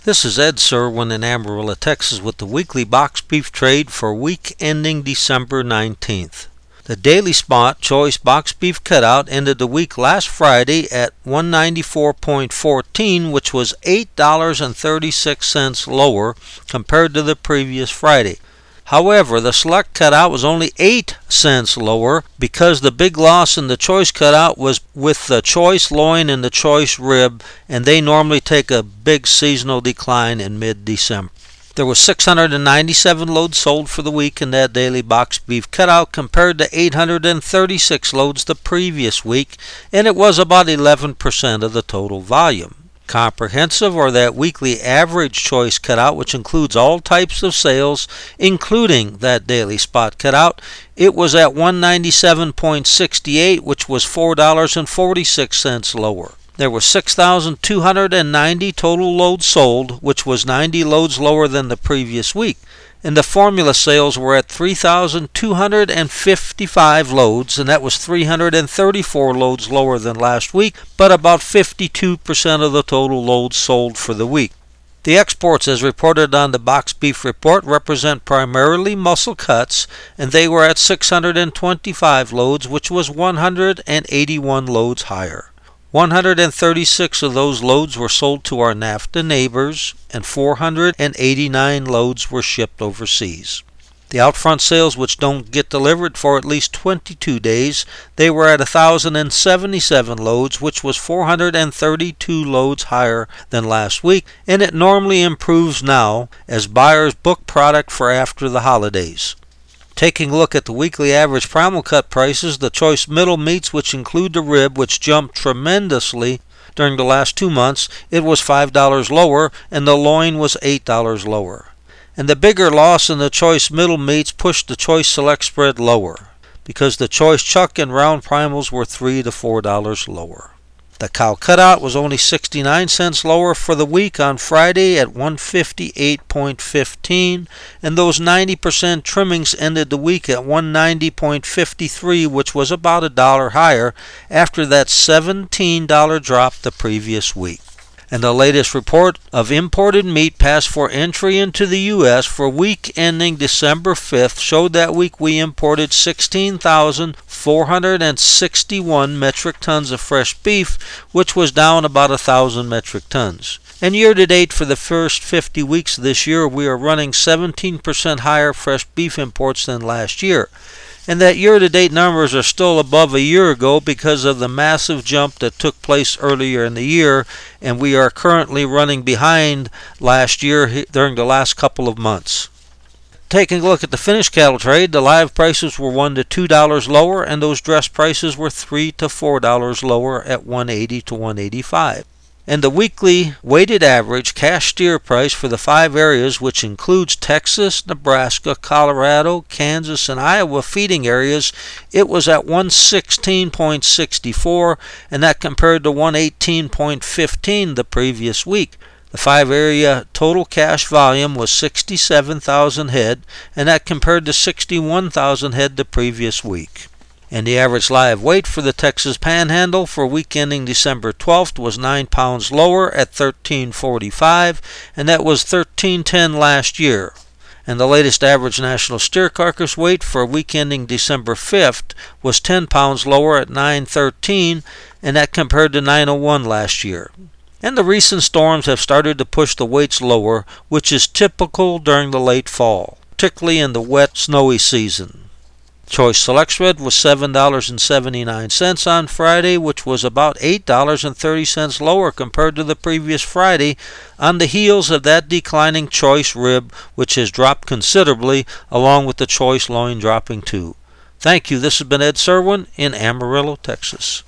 This is Ed Serwin in Amarillo, Texas with the weekly box beef trade for week ending December 19th. The Daily Spot Choice Box Beef Cutout ended the week last Friday at $194.14, which was $8.36 lower compared to the previous Friday. However, the Select Cutout was only 8 cents lower because the big loss in the Choice Cutout was with the Choice Loin and the Choice Rib, and they normally take a big seasonal decline in mid-December. There were 697 loads sold for the week in that Daily Box Beef Cutout compared to 836 loads the previous week, and it was about 11% of the total volume. Comprehensive, or that weekly average Choice Cutout, which includes all types of sales, including that Daily Spot Cutout, it was at $197.68, which was $4.46 lower. There were 6,290 total loads sold, which was 90 loads lower than the previous week. And the formula sales were at 3,255 loads, and that was 334 loads lower than last week, but about 52% of the total loads sold for the week. The exports, as reported on the Box Beef Report, represent primarily muscle cuts, and they were at 625 loads, which was 181 loads higher. 136 of those loads were sold to our NAFTA neighbors, and 489 loads were shipped overseas. The outfront sales, which don't get delivered for at least 22 days, they were at 1,077 loads, which was 432 loads higher than last week, and it normally improves now as buyers book product for after the holidays. Taking a look at the weekly average primal cut prices, the choice middle meats, which include the rib, which jumped tremendously during the last 2 months, it was $5 lower, and the loin was $8 lower. And the bigger loss in the choice middle meats pushed the choice select spread lower, because the choice chuck and round primals were $3 to $4 lower. The cow cutout was only 69 cents lower for the week on Friday at $158.15, and those 90% trimmings ended the week at $190.53, which was about $1 higher after that $17 drop the previous week. And the latest report of imported meat passed for entry into the U.S. for week ending December 5th showed that week we imported 16,461 metric tons of fresh beef, which was down about 1,000 metric tons. And year-to-date for the first 50 weeks of this year, we are running 17% higher fresh beef imports than last year. And that year-to-date numbers are still above a year ago because of the massive jump that took place earlier in the year, and we are currently running behind last year during the last couple of months. Taking a look at the finished cattle trade, the live prices were $1 to $2 lower, and those dress prices were $3 to $4 lower at $180 to $185. And the weekly weighted average cash steer price for the 5 areas, which includes Texas, Nebraska, Colorado, Kansas, and Iowa feeding areas, it was at $116.64, and that compared to $118.15 the previous week. The 5 area total cash volume was 67,000 head, and that compared to 61,000 head the previous week. And the average live weight for the Texas Panhandle for week ending December 12th was 9 pounds lower at 1345, and that was 1310 last year. And the latest average national steer carcass weight for week ending December 5th was 10 pounds lower at 913, and that compared to 901 last year. And the recent storms have started to push the weights lower, which is typical during the late fall, particularly in the wet, snowy season. Choice Select Spread was $7.79 on Friday, which was about $8.30 lower compared to the previous Friday, on the heels of that declining Choice Rib, which has dropped considerably, along with the Choice Loin dropping too. Thank you. This has been Ed Serwin in Amarillo, Texas.